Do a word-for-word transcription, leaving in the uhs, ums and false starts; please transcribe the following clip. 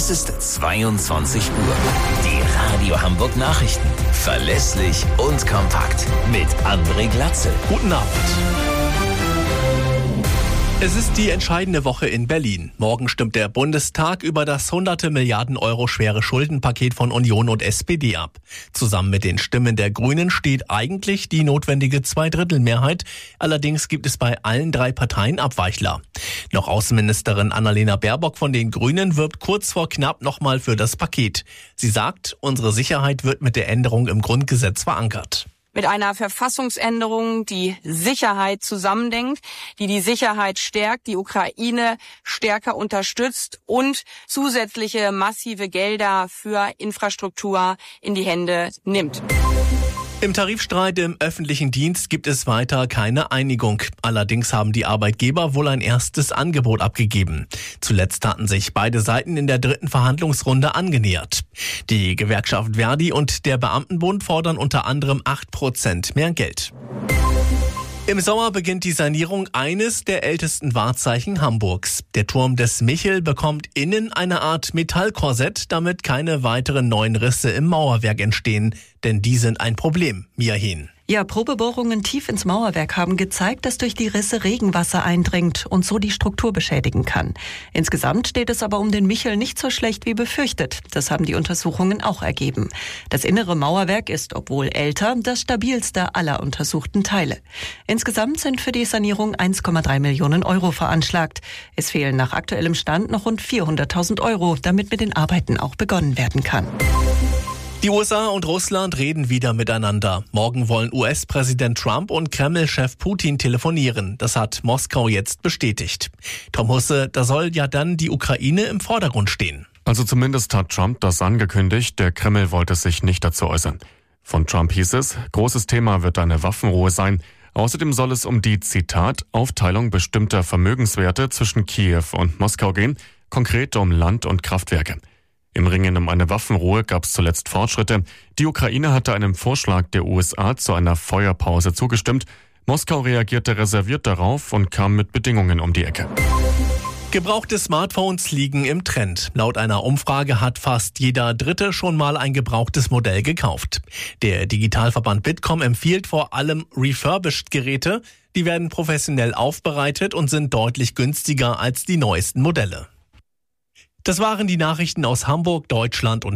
Es ist zweiundzwanzig Uhr. Die Radio Hamburg Nachrichten. Verlässlich und kompakt. Mit André Glatzel. Guten Abend. Es ist die entscheidende Woche in Berlin. Morgen stimmt der Bundestag über das hunderte Milliarden Euro schwere Schuldenpaket von Union und S P D ab. Zusammen mit den Stimmen der Grünen steht eigentlich die notwendige Zweidrittelmehrheit. Allerdings gibt es bei allen drei Parteien Abweichler. Noch Außenministerin Annalena Baerbock von den Grünen wirbt kurz vor knapp nochmal für das Paket. Sie sagt, unsere Sicherheit wird mit der Änderung im Grundgesetz verankert. Mit einer Verfassungsänderung, die Sicherheit zusammendenkt, die die Sicherheit stärkt, die Ukraine stärker unterstützt und zusätzliche massive Gelder für Infrastruktur in die Hände nimmt. Im Tarifstreit im öffentlichen Dienst gibt es weiter keine Einigung. Allerdings haben die Arbeitgeber wohl ein erstes Angebot abgegeben. Zuletzt hatten sich beide Seiten in der dritten Verhandlungsrunde angenähert. Die Gewerkschaft Verdi und der Beamtenbund fordern unter anderem acht Prozent mehr Geld. Im Sommer beginnt die Sanierung eines der ältesten Wahrzeichen Hamburgs. Der Turm des Michel bekommt innen eine Art Metallkorsett, damit keine weiteren neuen Risse im Mauerwerk entstehen. Denn die sind ein Problem. Mia Hehn. Ja, Probebohrungen tief ins Mauerwerk haben gezeigt, dass durch die Risse Regenwasser eindringt und so die Struktur beschädigen kann. Insgesamt steht es aber um den Michel nicht so schlecht wie befürchtet. Das haben die Untersuchungen auch ergeben. Das innere Mauerwerk ist, obwohl älter, das stabilste aller untersuchten Teile. Insgesamt sind für die Sanierung eins Komma drei Millionen Euro veranschlagt. Es fehlen nach aktuellem Stand noch rund vierhunderttausend Euro, damit mit den Arbeiten auch begonnen werden kann. Die U S A und Russland reden wieder miteinander. Morgen wollen U S-Präsident Trump und Kreml-Chef Putin telefonieren. Das hat Moskau jetzt bestätigt. Tom Husse, da soll ja dann die Ukraine im Vordergrund stehen. Also zumindest hat Trump das angekündigt. Der Kreml wollte sich nicht dazu äußern. Von Trump hieß es, großes Thema wird eine Waffenruhe sein. Außerdem soll es um die, Zitat, Aufteilung bestimmter Vermögenswerte zwischen Kiew und Moskau gehen, konkret um Land- und Kraftwerke. Im Ringen um eine Waffenruhe gab es zuletzt Fortschritte. Die Ukraine hatte einem Vorschlag der U S A zu einer Feuerpause zugestimmt. Moskau reagierte reserviert darauf und kam mit Bedingungen um die Ecke. Gebrauchte Smartphones liegen im Trend. Laut einer Umfrage hat fast jeder Dritte schon mal ein gebrauchtes Modell gekauft. Der Digitalverband Bitkom empfiehlt vor allem Refurbished-Geräte. Die werden professionell aufbereitet und sind deutlich günstiger als die neuesten Modelle. Das waren die Nachrichten aus Hamburg, Deutschland und